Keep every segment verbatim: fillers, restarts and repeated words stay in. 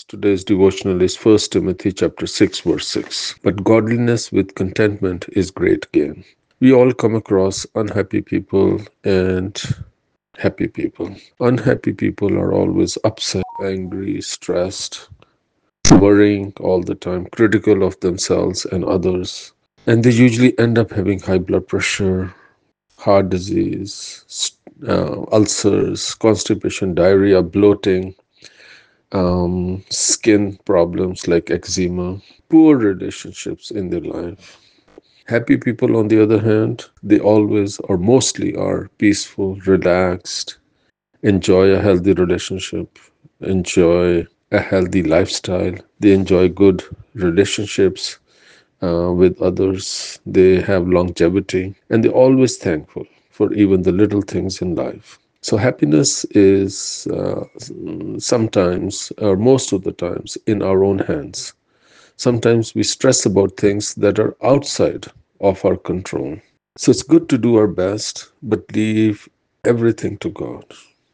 Today's devotional is First Timothy chapter six verse six. But godliness with contentment is great gain. We all come across unhappy people and happy people. Unhappy people are always upset, angry, stressed, worrying all the time, critical of themselves and others. And they usually end up having high blood pressure, heart disease, uh, ulcers, constipation, diarrhea, bloating, um, skin problems like eczema, poor relationships in their life. Happy people, on the other hand, they always or mostly are peaceful, relaxed, enjoy a healthy relationship, enjoy a healthy lifestyle. They enjoy good relationships uh, with others. They have longevity and they're always thankful for even the little things in life. So happiness is uh, sometimes, or most of the times, in our own hands. Sometimes we stress about things that are outside of our control. So it's good to do our best, but leave everything to God.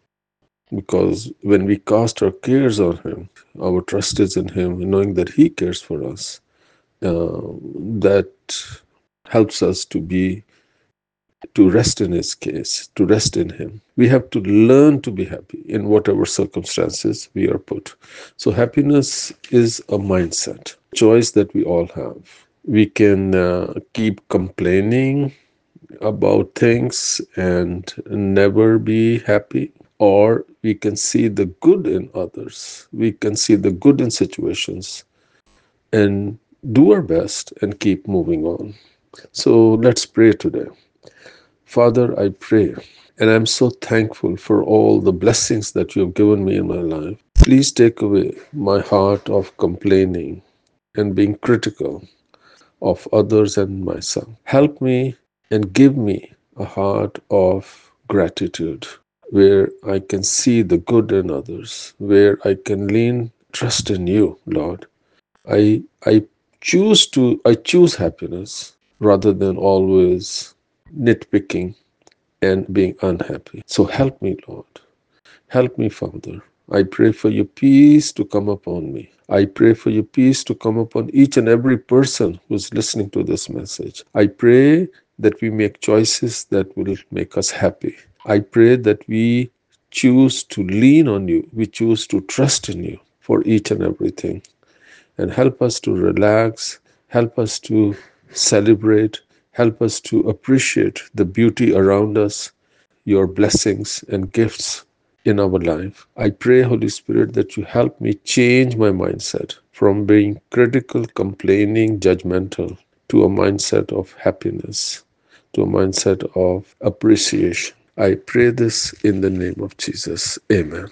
Because when we cast our cares on Him, our trust is in Him, knowing that He cares for us, uh, that helps us to be to rest in His case, to rest in Him. We have to learn to be happy in whatever circumstances we are put. So happiness is a mindset, choice that we all have. We can uh, keep complaining about things and never be happy, or we can see the good in others. We can see the good in situations and do our best and keep moving on. So let's pray today. Father, I pray, and I'm so thankful for all the blessings that you have given me in my life. Please take away my heart of complaining and being critical of others and myself. Help me and give me a heart of gratitude where I can see the good in others, where I can lean trust in you, Lord. I I choose to I choose happiness rather than always nitpicking and being unhappy. So help me, Lord. Help me, Father. I pray for your peace to come upon me. I pray for your peace to come upon each and every person who's listening to this message. I pray that we make choices that will make us happy. I pray that we choose to lean on you. We choose to trust in you for each and everything. And help us to relax, help us to celebrate, help us to appreciate the beauty around us, your blessings and gifts in our life. I pray, Holy Spirit, that you help me change my mindset from being critical, complaining, judgmental to a mindset of happiness, to a mindset of appreciation. I pray this in the name of Jesus. Amen.